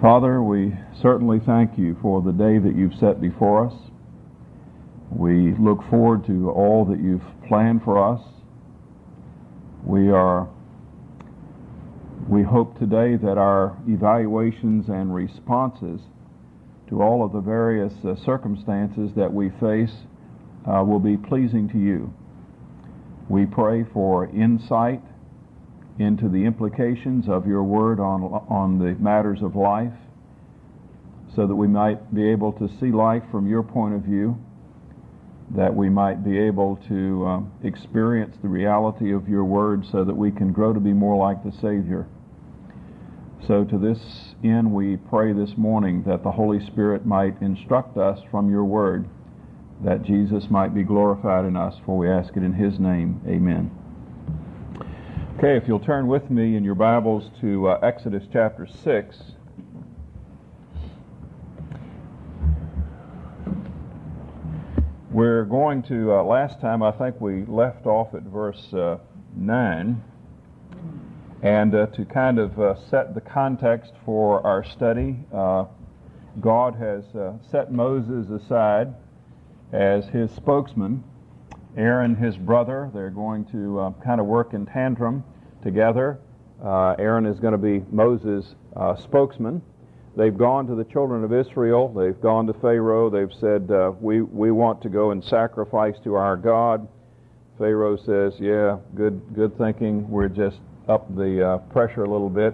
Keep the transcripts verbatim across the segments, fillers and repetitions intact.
Father, we certainly thank you for the day that you've set before us. We look forward to all that you've planned for us. We are, we hope today that our evaluations and responses to all of the various uh, circumstances that we face uh, will be pleasing to you. We pray for insight into the implications of your word on on the matters of life, so that we might be able to see life from your point of view, that we might be able to uh, experience the reality of your word so that we can grow to be more like the Savior. So to this end, we pray this morning that the Holy Spirit might instruct us from your word, that Jesus might be glorified in us, for we ask it in his name. Amen. Okay, if you'll turn with me in your Bibles to uh, Exodus chapter six. We're going to, uh, last time I think we left off at verse uh, nine, and uh, to kind of uh, set the context for our study, uh, God has uh, set Moses aside as his spokesman. Aaron, his brother, they're going to uh, kind of work in tandem together. Uh, Aaron is going to be Moses' uh, spokesman. They've gone to the children of Israel. They've gone to Pharaoh. They've said, uh, we, we want to go and sacrifice to our God. Pharaoh says, yeah, good good thinking. We're just up the uh, pressure a little bit.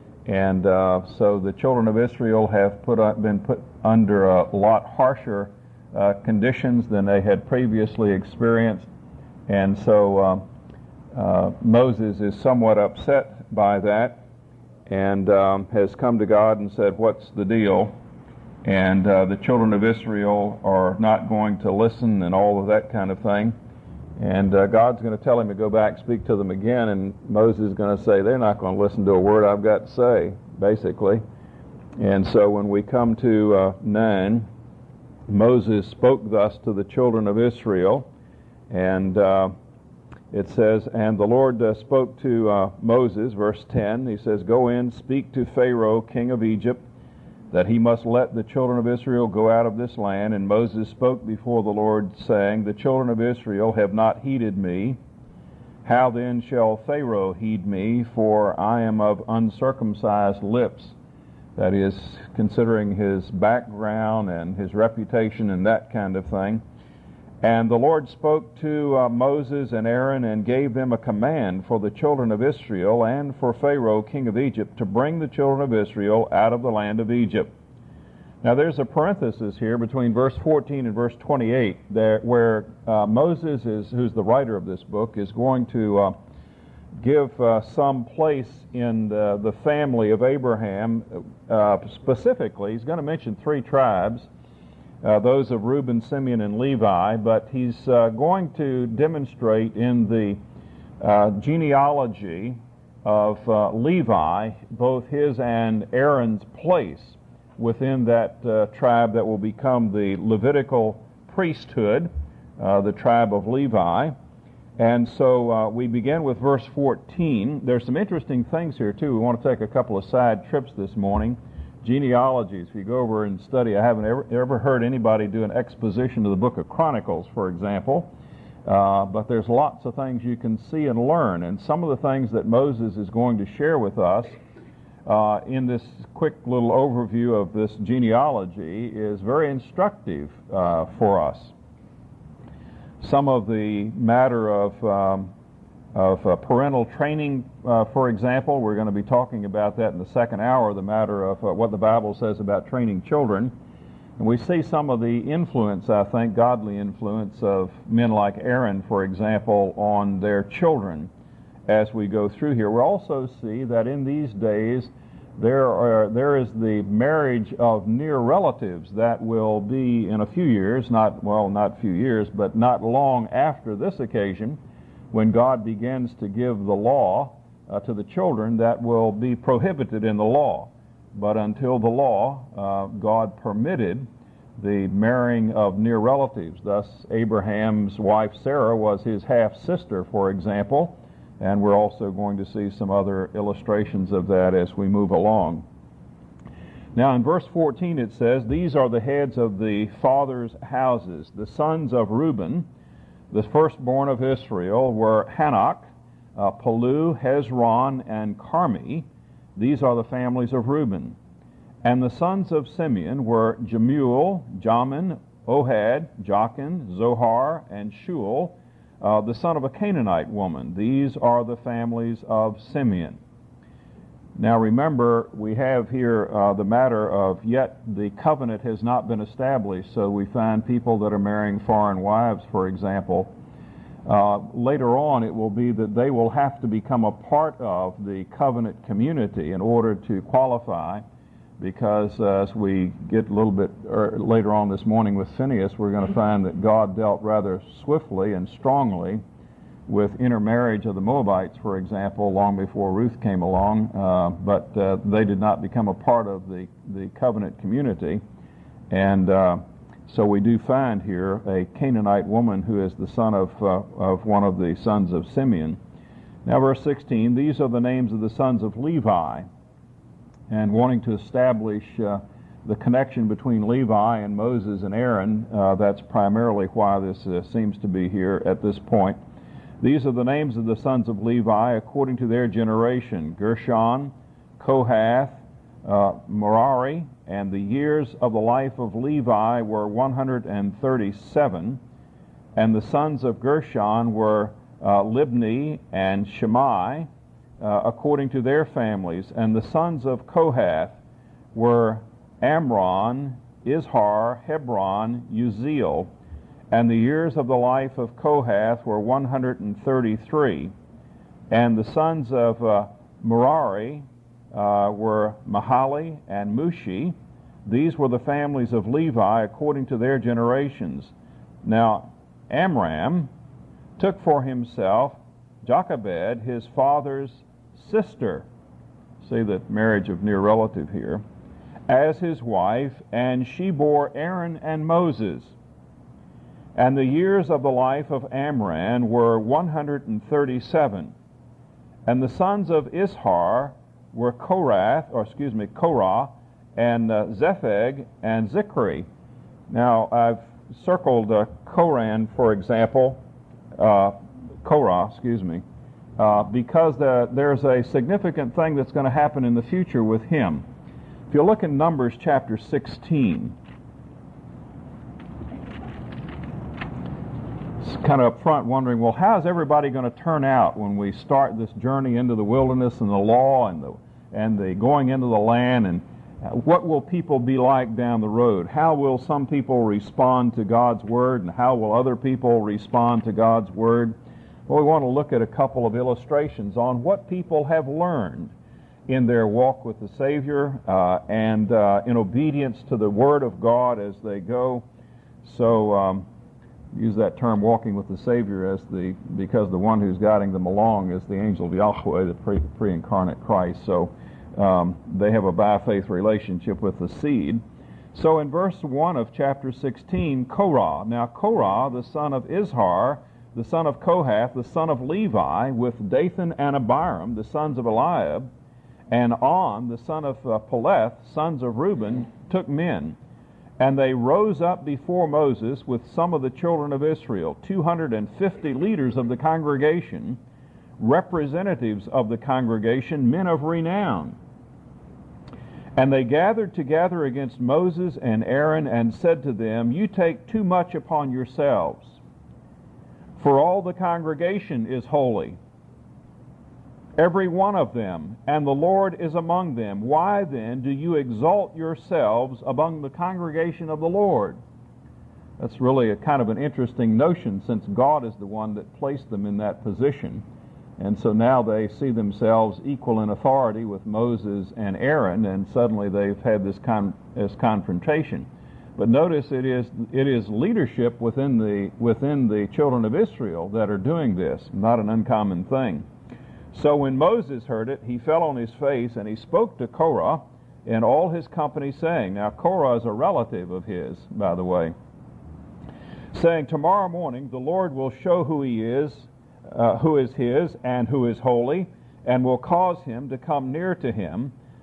And uh, so the children of Israel have put uh, been put under a lot harsher Uh, conditions than they had previously experienced, and so uh, uh, Moses is somewhat upset by that, and um, has come to God and said, what's the deal? And uh, the children of Israel are not going to listen and all of that kind of thing, and uh, God's going to tell him to go back, speak to them again, and Moses is going to say, they're not going to listen to a word I've got to say, basically. And so when we come to uh, nine, Moses spoke thus to the children of Israel, and uh, it says, and the Lord uh, spoke to uh, Moses, verse ten, he says, go in, speak to Pharaoh, king of Egypt, that he must let the children of Israel go out of this land. And Moses spoke before the Lord, saying, the children of Israel have not heeded me. How then shall Pharaoh heed me, for I am of uncircumcised lips? That is, considering his background and his reputation and that kind of thing. And the Lord spoke to uh, Moses and Aaron and gave them a command for the children of Israel and for Pharaoh, king of Egypt, to bring the children of Israel out of the land of Egypt. Now there's a parenthesis here between verse fourteen and verse twenty-eight, there, where uh, Moses, is, who's the writer of this book, is going to Uh, give uh, some place in the, the family of Abraham. Uh, specifically, he's going to mention three tribes, uh, those of Reuben, Simeon, and Levi, but he's uh, going to demonstrate in the uh, genealogy of uh, Levi, both his and Aaron's place within that uh, tribe that will become the Levitical priesthood, uh, the tribe of Levi. And so uh, we begin with verse fourteen. There's some interesting things here, too. We want to take a couple of side trips this morning. Genealogies. If you go over and study, I haven't ever, ever heard anybody do an exposition of the book of Chronicles, for example. Uh, but there's lots of things you can see and learn. And some of the things that Moses is going to share with us uh, in this quick little overview of this genealogy is very instructive uh, for us. Some of the matter of um, of uh, parental training, uh, for example, we're going to be talking about that in the second hour, the matter of uh, what the Bible says about training children. And we see some of the influence, I think, godly influence of men like Aaron, for example, on their children as we go through here. We'll also see that in these days there are there is the marriage of near relatives that will be in a few years, not, well, not few years, but not long after this occasion, when God begins to give the law uh, to the children, that will be prohibited in the law. But until the law, uh, God permitted the marrying of near relatives. Thus, Abraham's wife Sarah was his half-sister, for example, and we're also going to see some other illustrations of that as we move along. Now in verse fourteen it says, these are the heads of the fathers' houses. The sons of Reuben, the firstborn of Israel, were Hanok, uh, Palu, Hezron, and Carmi. These are the families of Reuben. And the sons of Simeon were Jemuel, Jamin, Ohad, Jachin, Zohar, and Shuel, uh, the son of a Canaanite woman. These are the families of Simeon. Now remember, we have here uh, the matter of yet the covenant has not been established, so we find people that are marrying foreign wives, for example. Uh, later on, it will be that they will have to become a part of the covenant community in order to qualify, because uh, as we get a little bit er, later on this morning with Phinehas, we're going to find that God dealt rather swiftly and strongly with intermarriage of the Moabites, for example, long before Ruth came along, uh, but uh, they did not become a part of the, the covenant community. And uh, so we do find here a Canaanite woman who is the son of, uh, of one of the sons of Simeon. Now verse sixteen, these are the names of the sons of Levi. And wanting to establish uh, the connection between Levi and Moses and Aaron, uh, that's primarily why this uh, seems to be here at this point. These are the names of the sons of Levi according to their generation: Gershon, Kohath, uh, Merari, and the years of the life of Levi were one hundred thirty-seven. And the sons of Gershon were uh, Libni and Shimei, uh, according to their families. And the sons of Kohath were Amram, Izhar, Hebron, Uziel. And the years of the life of Kohath were one hundred thirty-three. And the sons of uh, Merari uh, were Mahali and Mushi. These were the families of Levi according to their generations. Now Amram took for himself Jochebed, his father's sister, see the marriage of near relative here, as his wife, and she bore Aaron and Moses. And the years of the life of Amram were one hundred thirty-seven. And the sons of Izhar were Korath, or excuse me, Korah, and uh, Zepheg, and Zikri. Now, I've circled uh, Koran, for example, uh, Korah, excuse me, uh, because the, there's a significant thing that's going to happen in the future with him. If you look in Numbers chapter sixteen, it's kind of up front wondering, well, how is everybody going to turn out when we start this journey into the wilderness and the law and the and the going into the land, and what will people be like down the road? How will some people respond to God's Word, and how will other people respond to God's Word? Well, we want to look at a couple of illustrations on what people have learned in their walk with the Savior uh, and uh, in obedience to the Word of God as they go. So, um, use that term, walking with the Savior, as the because the one who's guiding them along is the angel of Yahweh, the pre, pre-incarnate Christ. So um, they have a by-faith relationship with the seed. So in verse one of chapter sixteen, Korah. Now Korah, the son of Izhar, the son of Kohath, the son of Levi, with Dathan and Abiram, the sons of Eliab, and On, the son of uh, Peleth, sons of Reuben, took men. And they rose up before Moses with some of the children of Israel, two hundred fifty leaders of the congregation, representatives of the congregation, men of renown. And they gathered together against Moses and Aaron and said to them, "You take too much upon yourselves, for all the congregation is holy, every one of them, and the Lord is among them. Why then do you exalt yourselves among the congregation of the Lord?" That's really a kind of an interesting notion, since God is the one that placed them in that position. And so now they see themselves equal in authority with Moses and Aaron, and suddenly they've had this, con- this confrontation. But notice it is it is leadership within the within the children of Israel that are doing this, not an uncommon thing. So when Moses heard it, he fell on his face, and he spoke to Korah and all his company, saying, now Korah is a relative of his, by the way, saying, "Tomorrow morning the Lord will show who he is, uh, who is his, and who is holy, and will cause him to come near to him.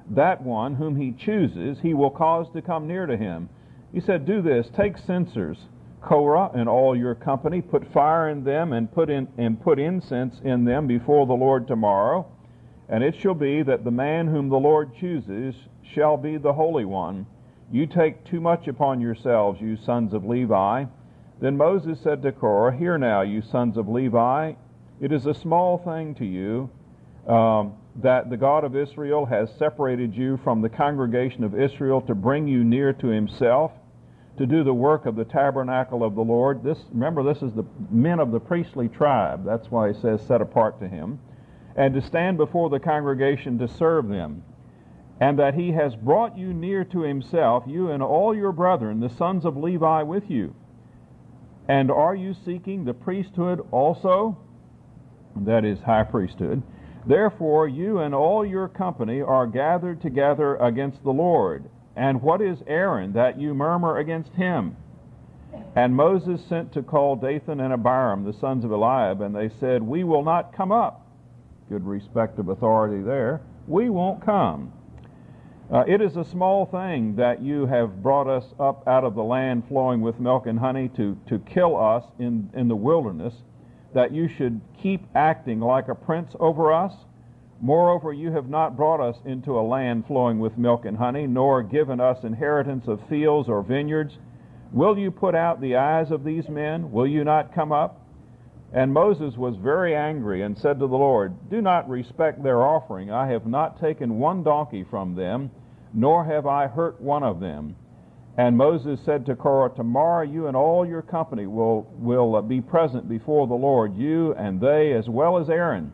that one whom he chooses, he will cause to come near to him. He said, do this, take censers, Korah and all your company, put fire in them and put in and put incense in them before the Lord tomorrow. And it shall be that the man whom the Lord chooses shall be the Holy One. You take too much upon yourselves, you sons of Levi. Then Moses said to Korah, hear now, you sons of Levi, it is a small thing to you um, that the God of Israel has separated you from the congregation of Israel to bring you near to himself, to do the work of the tabernacle of the Lord. This, remember, this is the men of the priestly tribe. That's why he says set apart to him. And to stand before the congregation to serve them. And that he has brought you near to himself, you and all your brethren, the sons of Levi, with you. And are you seeking the priesthood also? That is, high priesthood. Therefore you and all your company are gathered together against the Lord. And what is Aaron, that you murmur against him? And Moses sent to call Dathan and Abiram, the sons of Eliab, and they said, we will not come up. Good respect of authority there. We won't come. Uh, it is a small thing that you have brought us up out of the land flowing with milk and honey to, to kill us in, in the wilderness, that you should keep acting like a prince over us. Moreover, you have not brought us into a land flowing with milk and honey, nor given us inheritance of fields or vineyards. Will you put out the eyes of these men? Will you not come up? And Moses was very angry and said to the Lord, do not respect their offering. I have not taken one donkey from them, nor have I hurt one of them. And Moses said to Korah, tomorrow you and all your company will, will be present before the Lord, you and they as well as Aaron.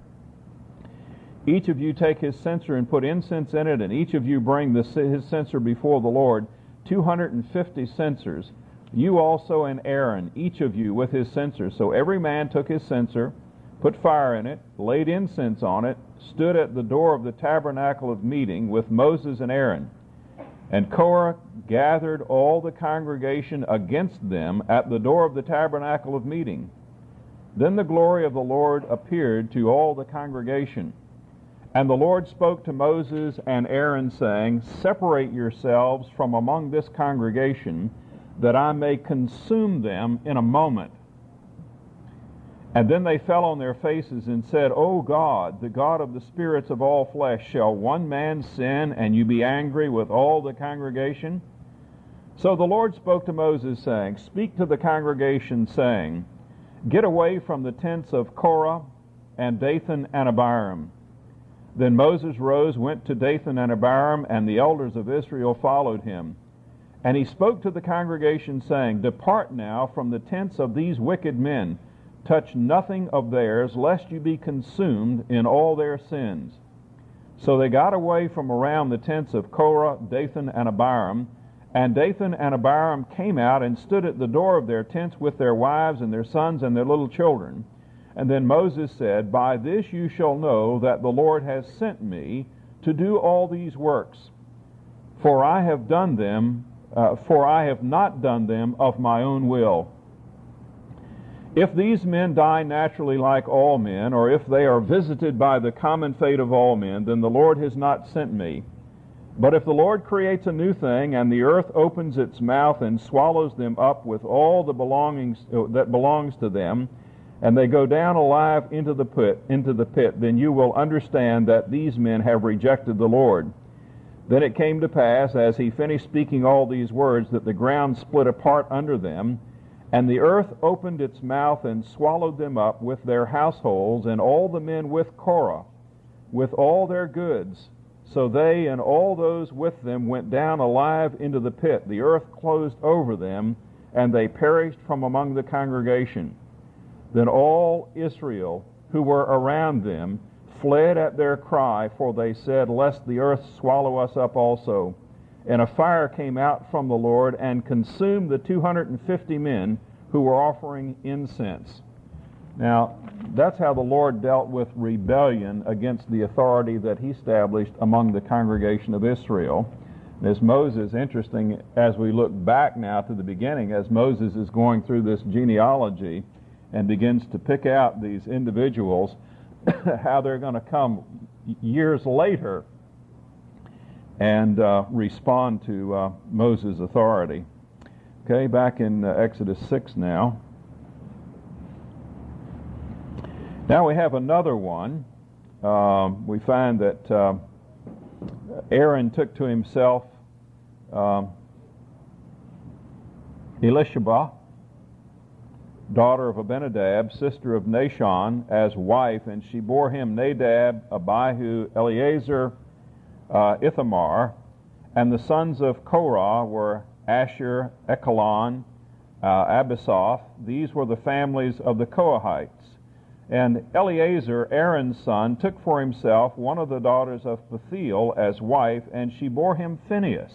Each of you take his censer and put incense in it, and each of you bring the, his censer before the Lord, two hundred fifty censers. You also and Aaron, each of you with his censer. So every man took his censer, put fire in it, laid incense on it, stood at the door of the tabernacle of meeting with Moses and Aaron. And Korah gathered all the congregation against them at the door of the tabernacle of meeting. Then the glory of the Lord appeared to all the congregation. And the Lord spoke to Moses and Aaron, saying, separate yourselves from among this congregation, that I may consume them in a moment. And then they fell on their faces and said, O God, the God of the spirits of all flesh, shall one man sin, and you be angry with all the congregation? So the Lord spoke to Moses, saying, speak to the congregation, saying, get away from the tents of Korah and Dathan and Abiram. Then Moses rose, went to Dathan and Abiram, and the elders of Israel followed him. And he spoke to the congregation, saying, depart now from the tents of these wicked men. Touch nothing of theirs, lest you be consumed in all their sins. So they got away from around the tents of Korah, Dathan, and Abiram. And Dathan and Abiram came out and stood at the door of their tents with their wives and their sons and their little children. And then Moses said, by this you shall know that the Lord has sent me to do all these works. For I have done them, uh, for I have not done them of my own will. If these men die naturally like all men, or if they are visited by the common fate of all men, then the Lord has not sent me. But if the Lord creates a new thing, and the earth opens its mouth and swallows them up with all the belongings uh, that belongs to them, and they go down alive into the pit, into the pit, then you will understand that these men have rejected the Lord. Then it came to pass, as he finished speaking all these words, that the ground split apart under them, and the earth opened its mouth and swallowed them up with their households, and all the men with Korah, with all their goods. So they and all those with them went down alive into the pit. The earth closed over them, and they perished from among the congregation. Then all Israel who were around them fled at their cry, for they said, lest the earth swallow us up also. And a fire came out from the Lord and consumed the two hundred fifty men who were offering incense. Now, that's how the Lord dealt with rebellion against the authority that he established among the congregation of Israel. And as Moses, interesting, as we look back now to the beginning, as Moses is going through this genealogy and begins to pick out these individuals, how they're going to come years later and uh, respond to uh, Moses' authority. Okay, back in uh, Exodus six now. Now we have another one. Um, we find that uh, Aaron took to himself um, Elisheba, daughter of Abinadab, sister of Nahshon, as wife, and she bore him Nadab, Abihu, Eleazar, uh, Ithamar, and the sons of Korah were Asher, Echelon, uh, Abisoph. These were the families of the Kohathites. And Eleazar, Aaron's son, took for himself one of the daughters of Bethuel as wife, and she bore him Phinehas.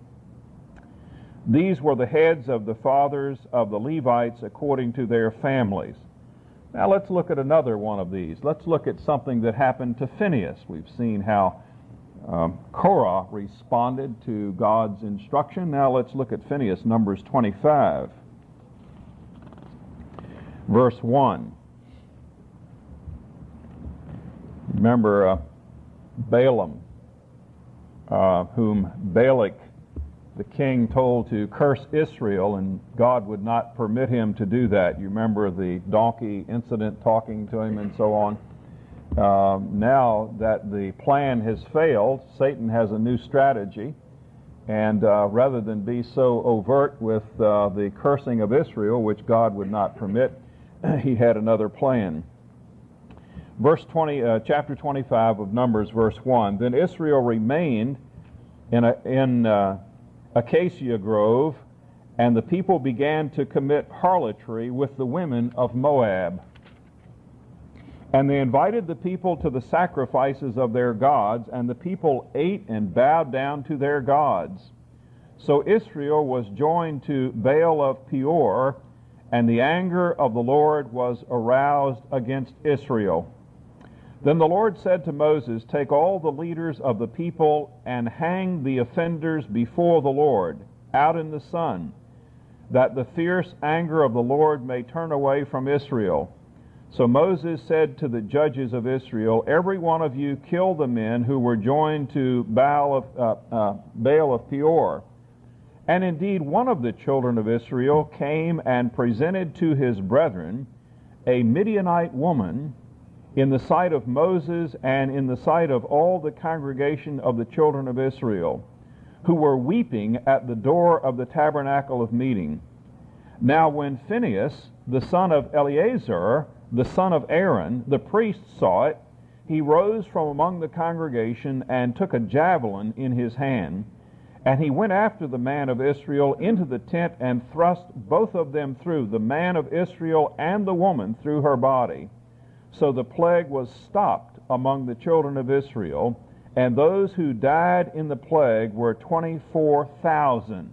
These were the heads of the fathers of the Levites according to their families. Now let's look at another one of these. Let's look at something that happened to Phinehas. We've seen how um, Korah responded to God's instruction. Now let's look at Phinehas, Numbers twenty-five, verse one. Remember uh, Balaam, uh, whom Balak the king told to curse Israel, and God would not permit him to do that. You remember the donkey incident, talking to him and so on. Uh, now that the plan has failed, Satan has a new strategy, and uh, rather than be so overt with uh, the cursing of Israel, which God would not permit, he had another plan. Verse twenty, uh, chapter twenty-five of Numbers, verse one. Then Israel remained in a in uh, Acacia Grove, and the people began to commit harlotry with the women of Moab. And they invited the people to the sacrifices of their gods, and the people ate and bowed down to their gods. So Israel was joined to Baal of Peor, and the anger of the Lord was aroused against Israel. Then the Lord said to Moses, "Take all the leaders of the people and hang the offenders before the Lord out in the sun, that the fierce anger of the Lord may turn away from Israel." So Moses said to the judges of Israel, "Every one of you kill the men who were joined to Baal of, uh, uh, Baal of Peor." And indeed one of the children of Israel came and presented to his brethren a Midianite woman in the sight of Moses and in the sight of all the congregation of the children of Israel, who were weeping at the door of the tabernacle of meeting. Now when Phinehas, the son of Eleazar, the son of Aaron, the priest, saw it, he rose from among the congregation and took a javelin in his hand, and he went after the man of Israel into the tent and thrust both of them through, the man of Israel and the woman through her body. So the plague was stopped among the children of Israel, and those who died in the plague were twenty-four thousand.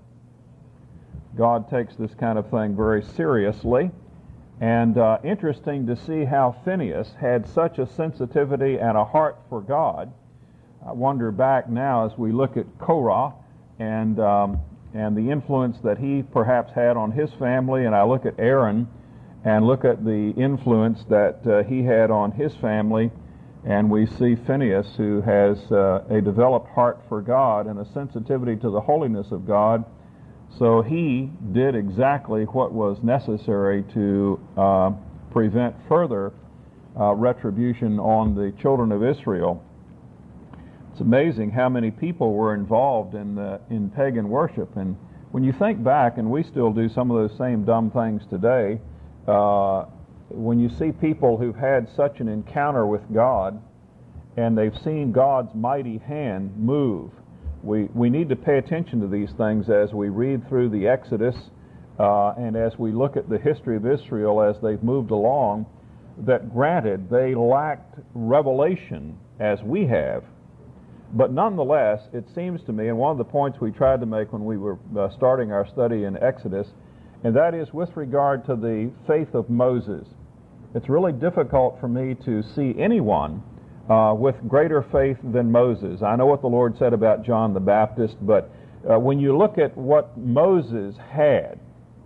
God takes this kind of thing very seriously, and uh, interesting to see how Phinehas had such a sensitivity and a heart for God. I wonder back now as we look at Korah and, um, and the influence that he perhaps had on his family, and I look at Aaron and look at the influence that uh, he had on his family, and we see Phinehas, who has uh, a developed heart for God and a sensitivity to the holiness of God. So he did exactly what was necessary to uh, prevent further uh, retribution on the children of Israel. It's amazing how many people were involved in uh, in pagan worship, and when you think back, and we still do some of those same dumb things today, Uh, when you see people who've had such an encounter with God and they've seen God's mighty hand move, we, we need to pay attention to these things as we read through the Exodus uh, and as we look at the history of Israel as they've moved along, that granted they lacked revelation as we have, but nonetheless it seems to me, and one of the points we tried to make when we were uh, starting our study in Exodus, and that is with regard to the faith of Moses. It's really difficult for me to see anyone uh, with greater faith than Moses. I know what the Lord said about John the Baptist, but uh, when you look at what Moses had,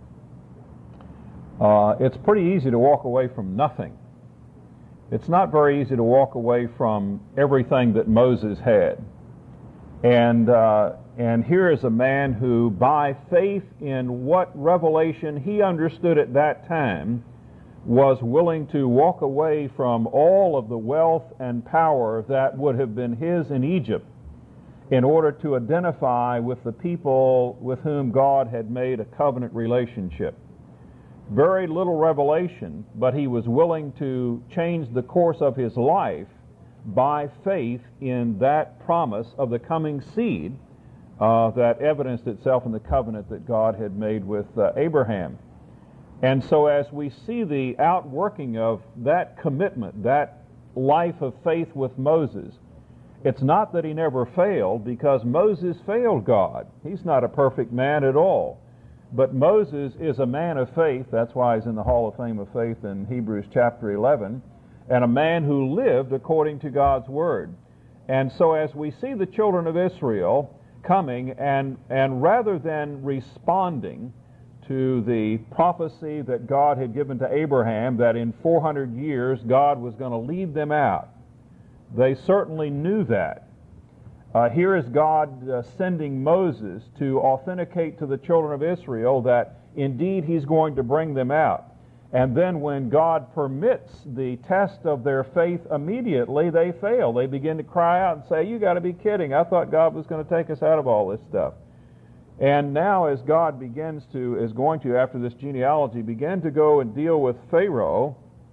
uh, it's pretty easy to walk away from nothing. It's not very easy to walk away from everything that Moses had. And, uh, and here is a man who, by faith in what revelation he understood at that time, was willing to walk away from all of the wealth and power that would have been his in Egypt in order to identify with the people with whom God had made a covenant relationship. Very little revelation, but he was willing to change the course of his life by faith in that promise of the coming seed uh, that evidenced itself in the covenant that God had made with uh, Abraham. And so as we see the outworking of that commitment, that life of faith with Moses, it's not that he never failed, because Moses failed God. He's not a perfect man at all. But Moses is a man of faith. That's why he's in the Hall of Fame of Faith in Hebrews chapter eleven, and a man who lived according to God's Word. And so as we see the children of Israel coming, and, and rather than responding to the prophecy that God had given to Abraham that in four hundred years God was going to lead them out, they certainly knew that. Uh, here is God uh, sending Moses to authenticate to the children of Israel that indeed he's going to bring them out. And then when God permits the test of their faith, immediately they fail. They begin to cry out and say, "You got to be kidding. I thought God was going to take us out of all this stuff." And now as God begins to, is going to, after this genealogy, begin to go and deal with Pharaoh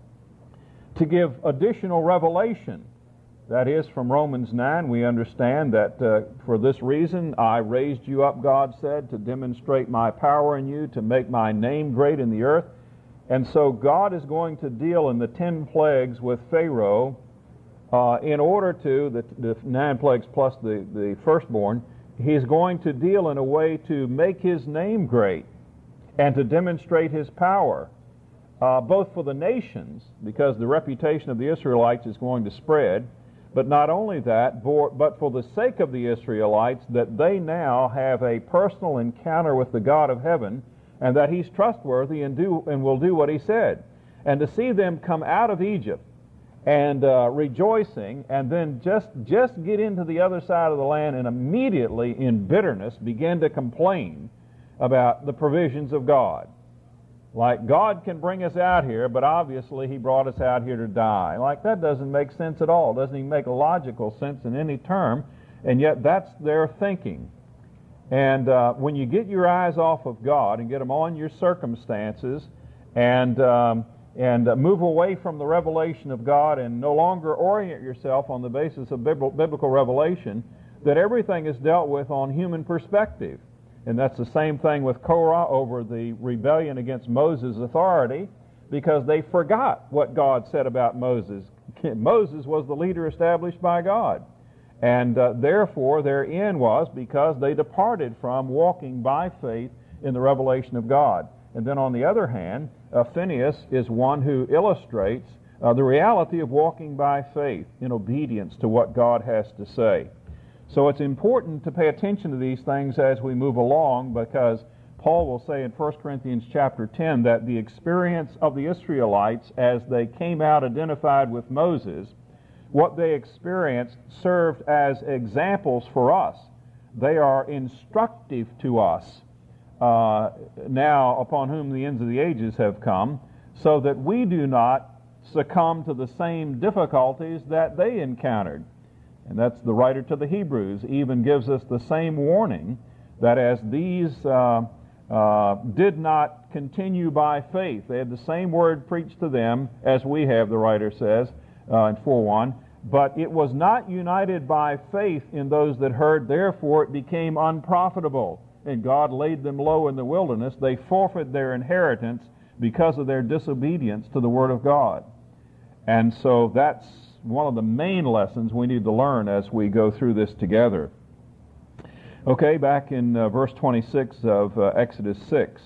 to give additional revelation. That is, from Romans nine, we understand that uh, for this reason I raised you up, God said, to demonstrate my power in you, to make my name great in the earth. And so God is going to deal in the ten plagues with Pharaoh uh, in order to, the, the nine plagues plus the, the firstborn, he's going to deal in a way to make his name great and to demonstrate his power, uh, both for the nations, because the reputation of the Israelites is going to spread, but not only that, but for the sake of the Israelites, that they now have a personal encounter with the God of heaven, and that he's trustworthy and do and will do what he said. And to see them come out of Egypt and uh, rejoicing, and then just just get into the other side of the land and immediately in bitterness begin to complain about the provisions of God. Like, God can bring us out here, but obviously he brought us out here to die. Like, that doesn't make sense at all. It doesn't even make logical sense in any term, and yet that's their thinking. And uh, when you get your eyes off of God and get them on your circumstances, and um, and uh, move away from the revelation of God and no longer orient yourself on the basis of biblical revelation, that everything is dealt with on human perspective. And that's the same thing with Korah over the rebellion against Moses' authority, because they forgot what God said about Moses. Moses was the leader established by God. And uh, therefore their end was because they departed from walking by faith in the revelation of God. And then on the other hand, uh, Phinehas is one who illustrates uh, the reality of walking by faith in obedience to what God has to say. So it's important to pay attention to these things as we move along, because Paul will say in First Corinthians chapter ten that the experience of the Israelites as they came out identified with Moses, what they experienced served as examples for us. They are instructive to us uh, now upon whom the ends of the ages have come, so that we do not succumb to the same difficulties that they encountered. And that's the writer to the Hebrews even gives us the same warning, that as these uh, uh, did not continue by faith, they had the same word preached to them as we have, the writer says uh, in four one, but it was not united by faith in those that heard, therefore it became unprofitable, and God laid them low in the wilderness. They forfeited their inheritance because of their disobedience to the Word of God. And so that's one of the main lessons we need to learn as we go through this together. Okay, back in uh, verse twenty-six of uh, Exodus six.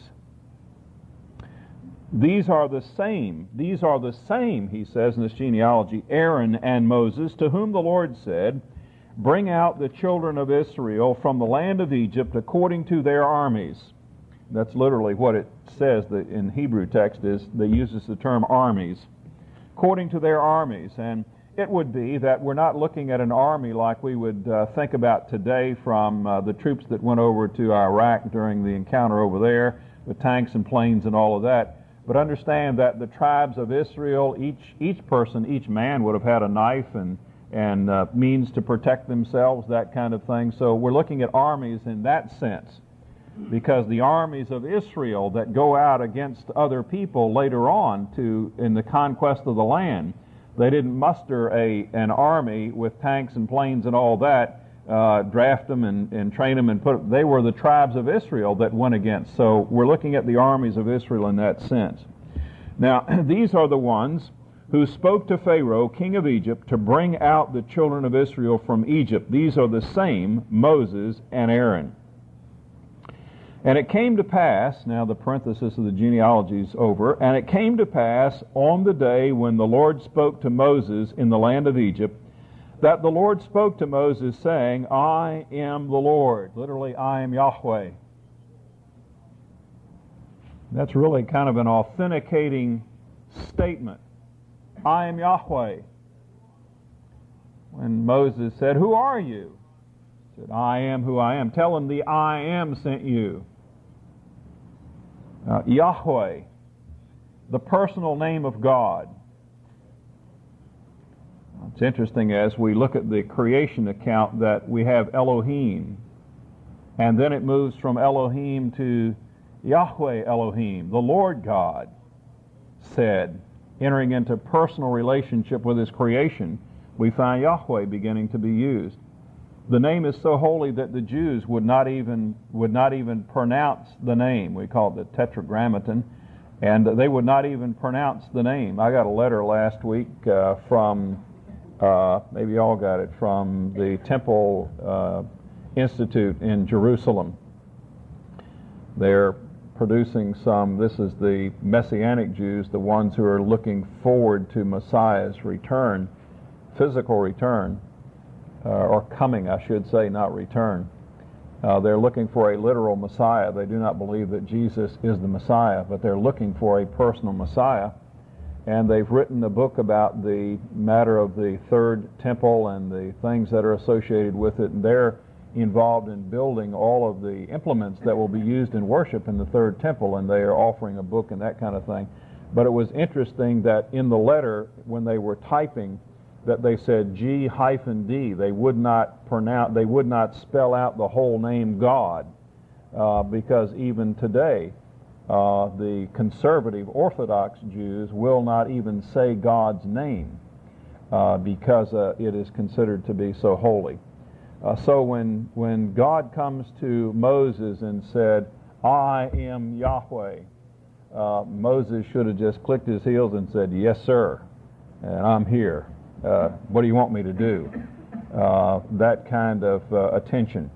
These are the same, these are the same, he says in this genealogy, Aaron and Moses, to whom the Lord said, bring out the children of Israel from the land of Egypt according to their armies. That's literally what it says that in Hebrew text is, they uses the term armies. According to their armies. And it would be that we're not looking at an army like we would uh, think about today from uh, the troops that went over to Iraq during the encounter over there with tanks and planes and all of that. But understand that the tribes of Israel, each each person, each man would have had a knife and and uh, means to protect themselves, that kind of thing. So we're looking at armies in that sense, because the armies of Israel that go out against other people later on to in the conquest of the land, they didn't muster a an army with tanks and planes and all that, uh, draft them and, and train them and put. They were the tribes of Israel that went against. So we're looking at the armies of Israel in that sense. Now, these are the ones who spoke to Pharaoh, king of Egypt, to bring out the children of Israel from Egypt. These are the same Moses and Aaron. And it came to pass, now the parenthesis of the genealogy is over, and it came to pass on the day when the Lord spoke to Moses in the land of Egypt, that the Lord spoke to Moses, saying, I am the Lord. Literally, I am Yahweh. That's really kind of an authenticating statement. I am Yahweh. When Moses said, who are you? He said, I am who I am. Tell him the I am sent you. Uh, Yahweh, the personal name of God. It's interesting as we look at the creation account that we have Elohim, and then it moves from Elohim to Yahweh Elohim, the Lord God said. Entering into personal relationship with His creation, we find Yahweh beginning to be used. The name is so holy that the Jews would not even would not even pronounce the name. We call it the Tetragrammaton, and they would not even pronounce the name. I got a letter last week uh, from, uh, maybe you all got it, from the Temple uh, Institute in Jerusalem. They're producing some, this is the Messianic Jews, the ones who are looking forward to Messiah's return, physical return, uh, or coming, I should say, not return. Uh, they're looking for a literal Messiah. They do not believe that Jesus is the Messiah, but they're looking for a personal Messiah. And they've written a book about the matter of the third temple and the things that are associated with it, and they're involved in building all of the implements that will be used in worship in the third temple, and they are offering a book and that kind of thing. But it was interesting that in the letter, when they were typing, that they said G hyphen D. They would not pronounce, they would not spell out the whole name God, uh, because even today, uh, the conservative Orthodox Jews will not even say God's name uh, because uh, it is considered to be so holy. Uh, so when when God comes to Moses and said, I am Yahweh, uh, Moses should have just clicked his heels and said, yes, sir, and I'm here. Uh, what do you want me to do? Uh, that kind of uh, attention.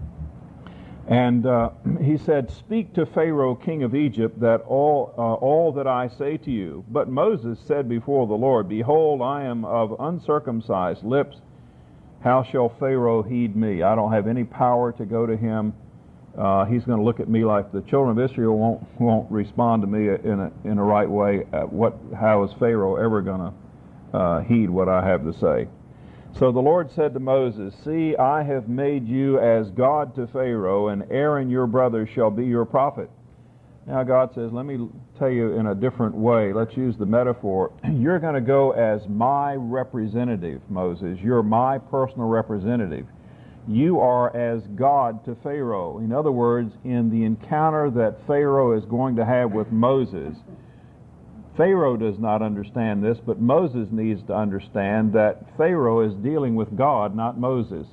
And uh, he said, speak to Pharaoh, king of Egypt, that all, uh, all that I say to you. But Moses said before the Lord, behold, I am of uncircumcised lips. How shall Pharaoh heed me? I don't have any power to go to him. Uh, he's going to look at me like the children of Israel won't won't respond to me in a in a right way. Uh, what? How is Pharaoh ever going to uh, heed what I have to say? So the Lord said to Moses, see, I have made you as God to Pharaoh, and Aaron your brother shall be your prophet. Now God says, let me tell you in a different way. Let's use the metaphor. You're going to go as my representative, Moses. You're my personal representative. You are as God to Pharaoh. In other words, in the encounter that Pharaoh is going to have with Moses, Pharaoh does not understand this, but Moses needs to understand that Pharaoh is dealing with God, not Moses.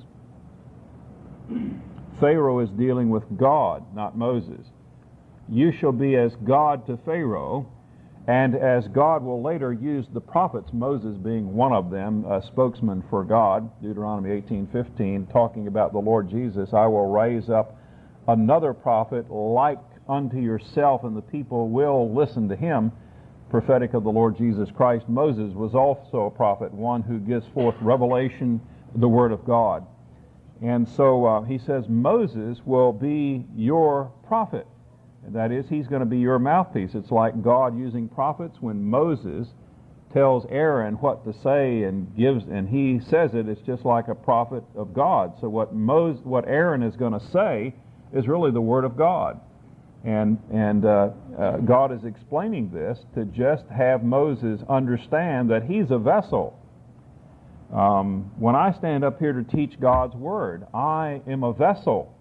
Pharaoh is dealing with God, not Moses. You shall be as God to Pharaoh, and as God will later use the prophets, Moses being one of them, a spokesman for God, Deuteronomy eighteen fifteen, talking about the Lord Jesus, I will raise up another prophet like unto yourself, and the people will listen to him, prophetic of the Lord Jesus Christ. Moses was also a prophet, one who gives forth revelation, the Word of God. And so uh, he says, Moses will be your prophet. That is, he's going to be your mouthpiece. It's like God using prophets when Moses tells Aaron what to say and gives, and he says it, it's just like a prophet of God. So what Moses, what Aaron is going to say is really the Word of God. And, and uh, uh, God is explaining this to just have Moses understand that he's a vessel. Um, when I stand up here to teach God's Word, I am a vessel.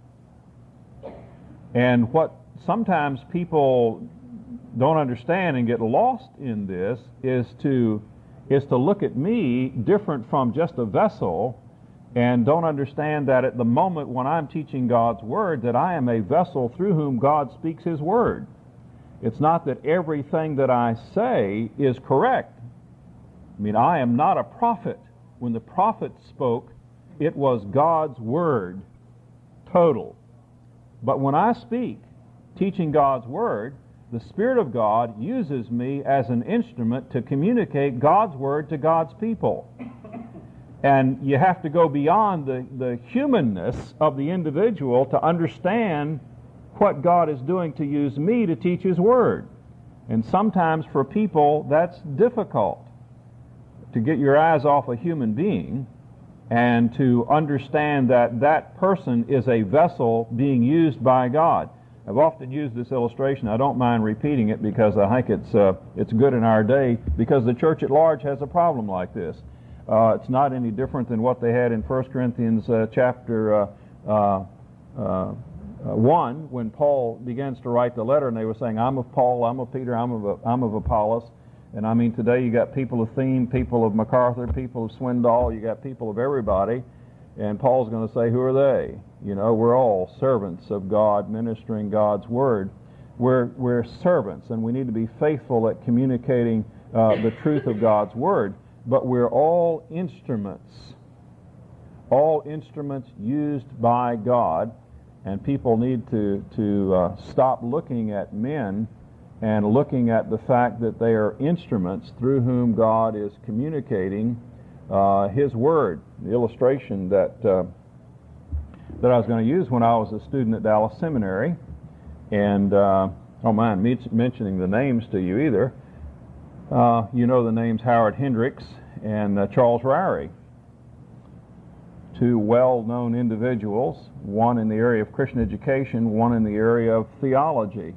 And what sometimes people don't understand and get lost in this is to is to look at me different from just a vessel, and don't understand that at the moment when I'm teaching God's Word, that I am a vessel through whom God speaks His Word. It's not that everything that I say is correct. I mean, I am not a prophet. When the prophet spoke, it was God's Word, total. But when I speak, teaching God's Word, the Spirit of God uses me as an instrument to communicate God's Word to God's people. And you have to go beyond the, the humanness of the individual to understand what God is doing to use me to teach His Word. And sometimes for people that's difficult, to get your eyes off a human being and to understand that that person is a vessel being used by God. I've often used this illustration. I don't mind repeating it because I think it's uh, it's good in our day, because the church at large has a problem like this. Uh, it's not any different than what they had in First Corinthians uh, chapter uh, uh, uh, one, when Paul begins to write the letter, and they were saying, I'm of Paul, I'm of Peter, I'm of, I'm of Apollos. And I mean, today you got people of Theme, people of MacArthur, people of Swindoll, you got people of everybody, and Paul's going to say, who are they? You know, we're all servants of God, ministering God's Word. We're, we're servants, and we need to be faithful at communicating uh, the truth of God's Word, but we're all instruments, all instruments used by God, and people need to, to uh, stop looking at men and looking at the fact that they are instruments through whom God is communicating uh, His Word. The illustration that uh, that I was going to use when I was a student at Dallas Seminary, and uh, I don't mind me mentioning the names to you either. Uh, you know the names Howard Hendricks and uh, Charles Ryrie. Two well-known individuals, one in the area of Christian education, one in the area of theology.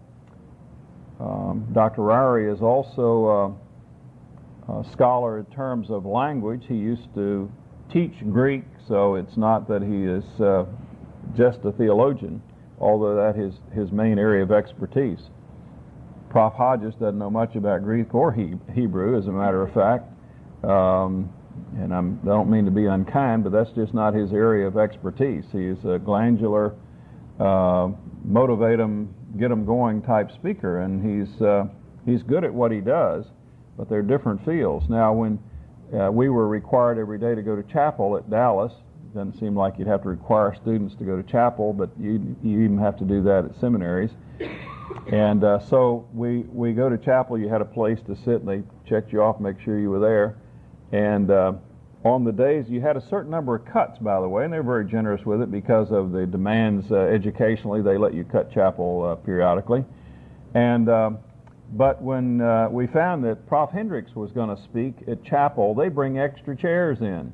Um, Doctor Ryrie is also uh, a scholar in terms of language. He used to teach Greek, so it's not that he is uh, just a theologian, although that is his main area of expertise. Professor Hodges doesn't know much about Greek or he- Hebrew, as a matter of fact. Um, and I'm, I don't mean to be unkind, but that's just not his area of expertise. He is a glandular, uh, motivate them, get them going type speaker, and he's uh, he's good at what he does, but they're different fields. Now, when uh, we were required every day to go to chapel at Dallas, it doesn't seem like you'd have to require students to go to chapel, but you you even have to do that at seminaries. And uh, so we we go to chapel. You had a place to sit, and they checked you off, make sure you were there. And uh, on the days, you had a certain number of cuts, by the way, and they're very generous with it because of the demands uh, educationally. They let you cut chapel uh, periodically. And uh, but when uh, we found that Professor Hendricks was going to speak at chapel, they bring extra chairs in.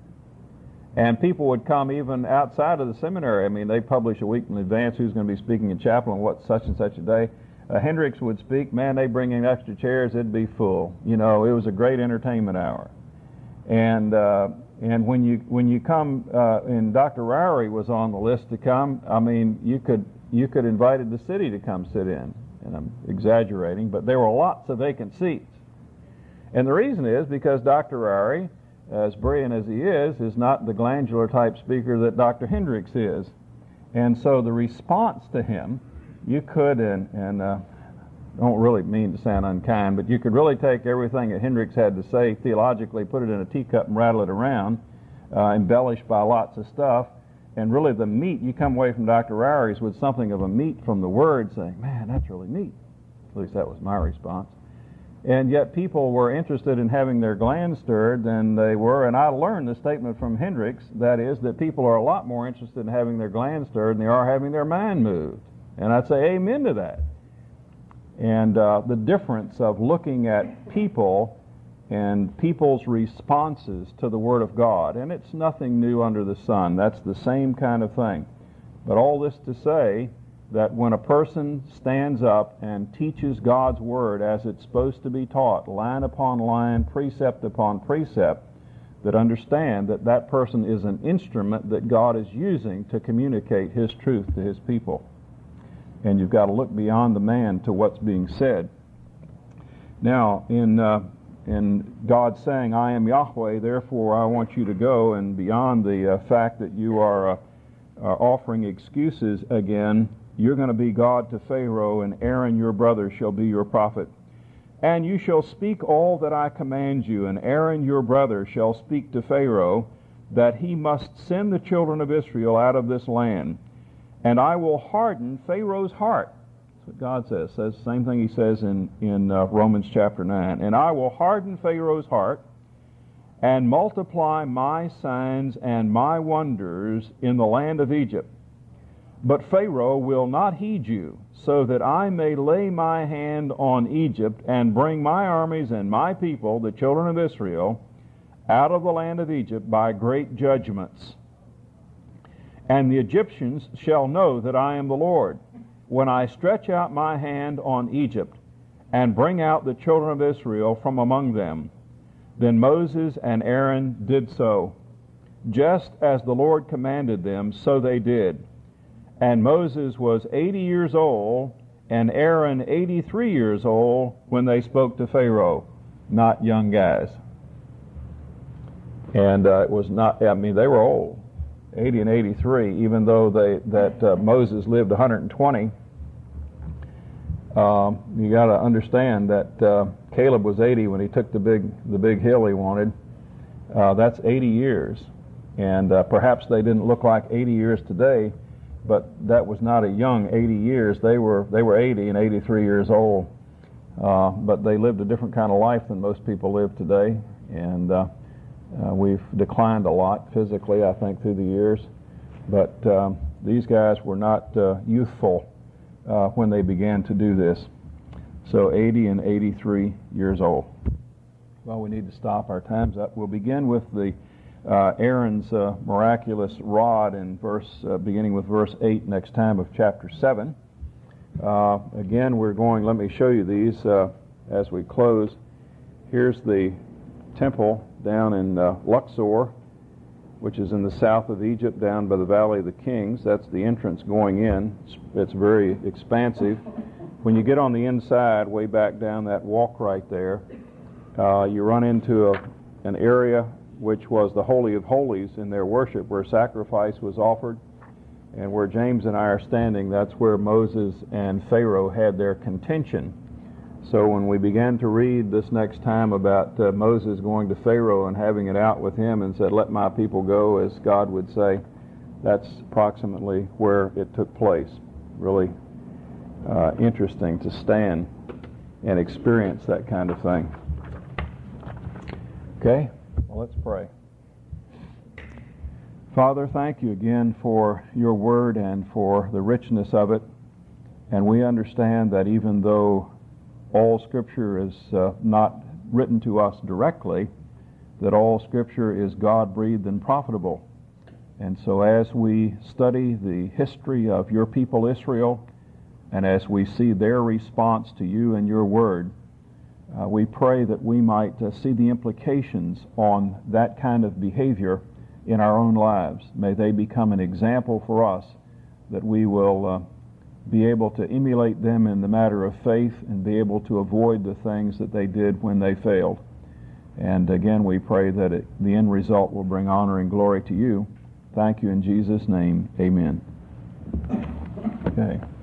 And people would come even outside of the seminary. I mean, they publish a week in advance who's going to be speaking in chapel and what such and such a day. Uh, Hendricks would speak, man, they bring in extra chairs, it'd be full. You know, it was a great entertainment hour. And uh, and when you when you come, uh, and Doctor Ryrie was on the list to come, I mean, you could you could invited the city to come sit in. And I'm exaggerating, but there were lots of vacant seats. And the reason is because Doctor Ryrie, as brilliant as he is, is not the glandular type speaker that Doctor Hendricks is. And so the response to him, you could, and, and uh, don't really mean to sound unkind, but you could really take everything that Hendricks had to say theologically, put it in a teacup and rattle it around, uh, embellished by lots of stuff, and really the meat, you come away from Doctor Ryrie's with something of a meat from the Word, saying, man, that's really neat. At least that was my response. And yet people were interested in having their glands stirred than they were, and I learned the statement from Hendricks, that is, that people are a lot more interested in having their glands stirred than they are having their mind moved. And I'd say amen to that. And uh, the difference of looking at people and people's responses to the Word of God. And it's nothing new under the sun. That's the same kind of thing. But all this to say that when a person stands up and teaches God's Word as it's supposed to be taught, line upon line, precept upon precept, that understand that that person is an instrument that God is using to communicate His truth to His people. And you've got to look beyond the man to what's being said. Now, in uh, in God saying, I am Yahweh, therefore I want you to go, and beyond the uh, fact that you are, uh, are offering excuses again, you're going to be God to Pharaoh, and Aaron your brother shall be your prophet. And you shall speak all that I command you, and Aaron your brother shall speak to Pharaoh, that he must send the children of Israel out of this land. And I will harden Pharaoh's heart. That's what God says. Says the same thing He says in, in uh, Romans chapter nine. And I will harden Pharaoh's heart, and multiply my signs and my wonders in the land of Egypt. But Pharaoh will not heed you, so that I may lay my hand on Egypt, and bring my armies and my people, the children of Israel, out of the land of Egypt by great judgments. And the Egyptians shall know that I am the Lord, when I stretch out my hand on Egypt, and bring out the children of Israel from among them. Then Moses and Aaron did so. Just as the Lord commanded them, so they did. And Moses was eighty years old, and Aaron eighty-three years old, when they spoke to Pharaoh. Not young guys. And uh, it was not, I mean, they were old. eighty and eighty-three, even though they that uh, Moses lived one hundred twenty. Um, you got to understand that uh, Caleb was eighty when he took the big the big hill he wanted. Uh, that's eighty years, and uh, perhaps they didn't look like eighty years today, but that was not a young eighty years. They were they were eighty and eighty-three years old, uh, but they lived a different kind of life than most people live today, and. Uh, Uh, we've declined a lot physically, I think, through the years. But um, these guys were not uh, youthful uh, when they began to do this. So eighty and eighty-three years old. Well, we need to stop. Our time's up. We'll begin with the uh, Aaron's uh, miraculous rod in verse, uh, beginning with verse eight next time of chapter seven. Uh, again, we're going, let me show you these uh, as we close. Here's the temple down in uh, Luxor, which is in the south of Egypt, down by the Valley of the Kings. That's the entrance going in. It's, it's very expansive. When you get on the inside, way back down that walk right there, uh, you run into a, an area which was the Holy of Holies in their worship, where sacrifice was offered. And where James and I are standing, that's where Moses and Pharaoh had their contention. So when we began to read this next time about uh, Moses going to Pharaoh and having it out with him and said, let my people go, as God would say, that's approximately where it took place. Really uh, interesting to stand and experience that kind of thing. Okay, well, let's pray. Father, thank you again for your word and for the richness of it. And we understand that even though all Scripture is uh, not written to us directly, that all Scripture is God-breathed and profitable. And so as we study the history of your people Israel, and as we see their response to you and your word, uh, we pray that we might uh, see the implications on that kind of behavior in our own lives. May they become an example for us, that we will uh, be able to emulate them in the matter of faith and be able to avoid the things that they did when they failed. And again, we pray that it, the end result will bring honor and glory to you. Thank you in Jesus' name. Amen. Okay.